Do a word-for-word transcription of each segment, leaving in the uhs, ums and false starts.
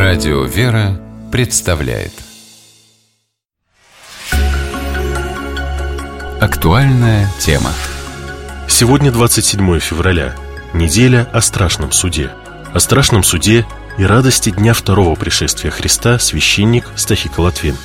Радио «Вера» представляет актуальная тема. Сегодня двадцать седьмое февраля, неделя о страшном суде. О страшном суде и радости дня второго пришествия Христа священник Стахика Латвин.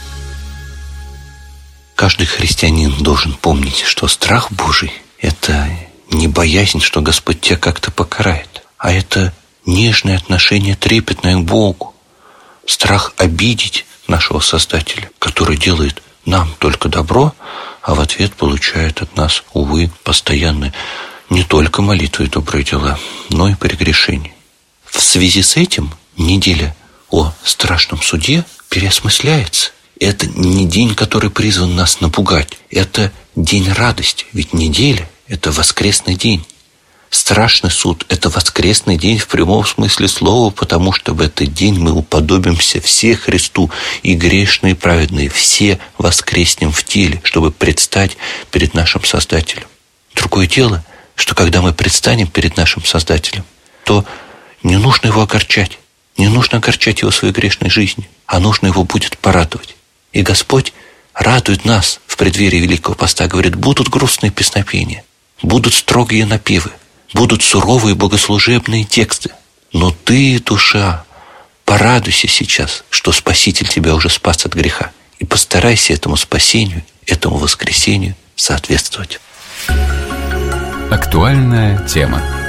Каждый христианин должен помнить, что страх Божий – это не боязнь, что Господь тебя как-то покарает, а это нежное отношение, трепетное к Богу. Страх обидеть нашего Создателя, который делает нам только добро, а в ответ получает от нас, увы, постоянно не только молитвы и добрые дела, но и прегрешения. В связи с этим неделя о страшном суде переосмысляется. Это не день, который призван нас напугать. Это день радости. Ведь неделя – это воскресный день. Страшный суд – это воскресный день в прямом смысле слова, потому что в этот день мы уподобимся все Христу, и грешные, и праведные, все воскреснем в теле, чтобы предстать перед нашим Создателем. Другое дело, что когда мы предстанем перед нашим Создателем, то не нужно его огорчать, не нужно огорчать его своей грешной жизнью, а нужно его будет порадовать. И Господь радует нас в преддверии Великого Поста, говорит: будут грустные песнопения, будут строгие напевы, будут суровые богослужебные тексты. Но ты, душа, порадуйся сейчас, что Спаситель тебя уже спас от греха, и постарайся этому спасению, этому воскресению соответствовать. Актуальная тема.